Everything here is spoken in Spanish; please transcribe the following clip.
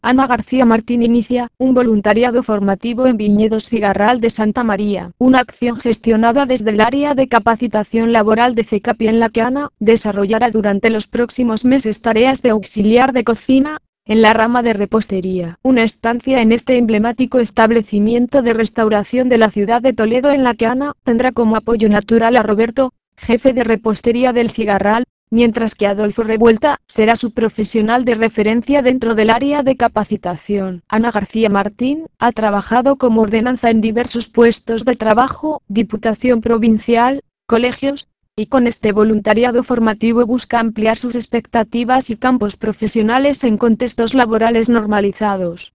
Ana García Martín inicia un voluntariado formativo en Viñedos Cigarral de Santa María, una acción gestionada desde el área de capacitación laboral de CECAPI en la que Ana desarrollará durante los próximos meses tareas de auxiliar de cocina, en la rama de repostería. Una estancia en este emblemático establecimiento de restauración de la ciudad de Toledo en la que Ana tendrá como apoyo natural a Roberto, jefe de repostería del Cigarral, mientras que Adolfo Revuelta será su profesional de referencia dentro del área de capacitación. Ana García Martín ha trabajado como ordenanza en diversos puestos de trabajo, Diputación Provincial, colegios, y con este voluntariado formativo busca ampliar sus expectativas y campos profesionales en contextos laborales normalizados.